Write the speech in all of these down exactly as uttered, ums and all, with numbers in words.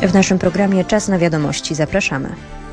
W naszym programie Czas na wiadomości. Zapraszamy.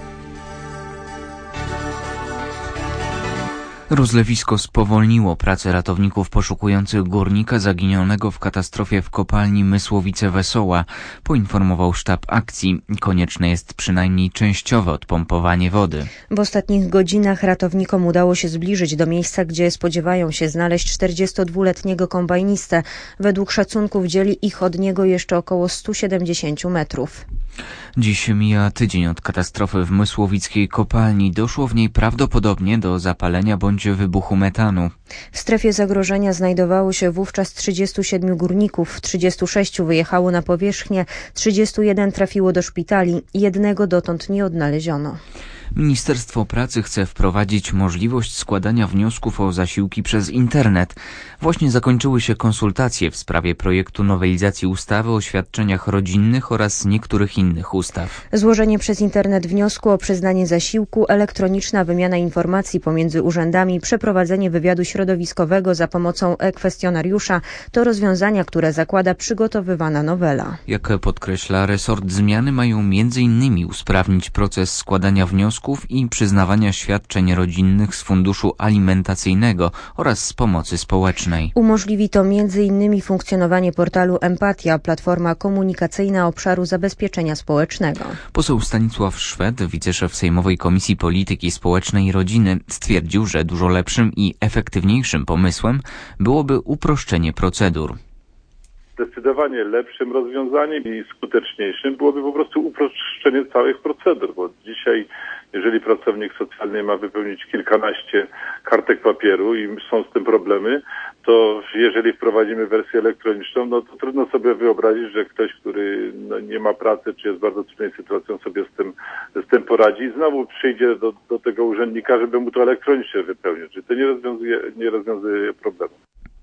Rozlewisko spowolniło pracę ratowników poszukujących górnika zaginionego w katastrofie w kopalni Mysłowice-Wesoła, poinformował sztab akcji. Konieczne jest przynajmniej częściowe odpompowanie wody. W ostatnich godzinach ratownikom udało się zbliżyć do miejsca, gdzie spodziewają się znaleźć czterdziestodwuletniego kombajnistę. Według szacunków dzieli ich od niego jeszcze około stu siedemdziesięciu metrów. Dziś mija tydzień od katastrofy w mysłowickiej kopalni. Doszło w niej prawdopodobnie do zapalenia bądź wybuchu metanu. W strefie zagrożenia znajdowało się wówczas trzydziestu siedmiu górników, trzydziestu sześciu wyjechało na powierzchnię, trzydziestu jeden trafiło do szpitali, jednego dotąd nie odnaleziono. Ministerstwo Pracy chce wprowadzić możliwość składania wniosków o zasiłki przez internet. Właśnie zakończyły się konsultacje w sprawie projektu nowelizacji ustawy o świadczeniach rodzinnych oraz niektórych innych ustaw. Złożenie przez internet wniosku o przyznanie zasiłku, elektroniczna wymiana informacji pomiędzy urzędami, przeprowadzenie wywiadu środowiskowego za pomocą e-kwestionariusza to rozwiązania, które zakłada przygotowywana nowela. Jak podkreśla resort, zmiany mają między innymi usprawnić proces składania wniosków i przyznawania świadczeń rodzinnych z funduszu alimentacyjnego oraz z pomocy społecznej. Umożliwi to między innymi funkcjonowanie portalu Empatia, platforma komunikacyjna obszaru zabezpieczenia społecznego. Poseł Stanisław Szwed, wiceszef Sejmowej Komisji Polityki Społecznej i Rodziny, stwierdził, że dużo lepszym i efektywniejszym pomysłem byłoby uproszczenie procedur. Zdecydowanie lepszym rozwiązaniem i skuteczniejszym byłoby po prostu uproszczenie całych procedur, bo dzisiaj, jeżeli pracownik socjalny ma wypełnić kilkanaście kartek papieru i są z tym problemy, to jeżeli wprowadzimy wersję elektroniczną, no to trudno sobie wyobrazić, że ktoś, który no, nie ma pracy, czy jest w bardzo trudnej sytuacji, sobie z tym, z tym poradzi i znowu przyjdzie do, do tego urzędnika, żeby mu to elektronicznie wypełnić. Czyli to nie rozwiązuje, nie rozwiązuje problemu.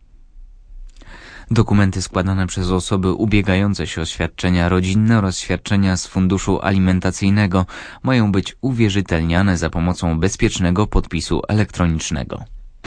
Dokumenty składane przez osoby ubiegające się o świadczenia rodzinne oraz świadczenia z funduszu alimentacyjnego mają być uwierzytelniane za pomocą bezpiecznego podpisu elektronicznego.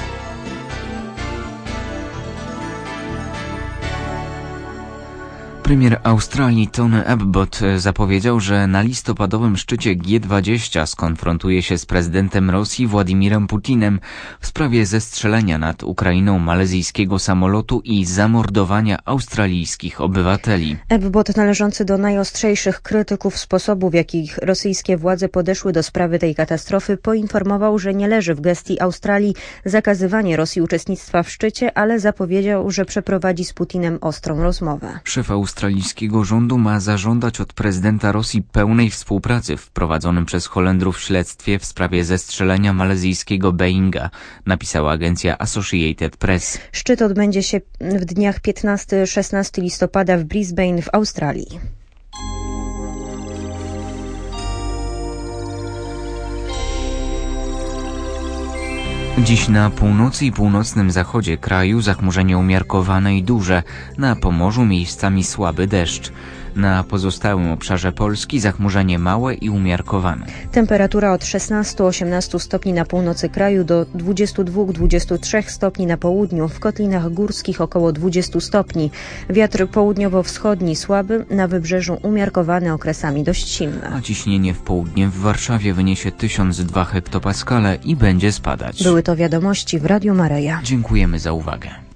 Premier Australii Tony Abbott zapowiedział, że na listopadowym szczycie G dwadzieścia skonfrontuje się z prezydentem Rosji Władimirem Putinem w sprawie zestrzelenia nad Ukrainą malezyjskiego samolotu i zamordowania australijskich obywateli. Abbott, należący do najostrzejszych krytyków sposobu, w jakich rosyjskie władze podeszły do sprawy tej katastrofy, poinformował, że nie leży w gestii Australii zakazywanie Rosji uczestnictwa w szczycie, ale zapowiedział, że przeprowadzi z Putinem ostrą rozmowę. Szef australijskiego rządu ma zażądać od prezydenta Rosji pełnej współpracy w prowadzonym przez Holendrów śledztwie w sprawie zestrzelenia malezyjskiego Boeinga, napisała agencja Associated Press. Szczyt odbędzie się w dniach piętnastego do szesnastego listopada w Brisbane w Australii. Dziś na północy i północnym zachodzie kraju zachmurzenie umiarkowane i duże, na Pomorzu miejscami słaby deszcz. Na pozostałym obszarze Polski zachmurzenie małe i umiarkowane. Temperatura od szesnastu do osiemnastu stopni na północy kraju do dwudziestu dwóch do dwudziestu trzech stopni na południu, w kotlinach górskich około dwudziestu stopni. Wiatr południowo-wschodni słaby, na wybrzeżu umiarkowany, okresami dość silny. A ciśnienie w południe w Warszawie wyniesie tysiąc dwa hektopaskale i będzie spadać. Były to wiadomości w Radiu Maryja. Dziękujemy za uwagę.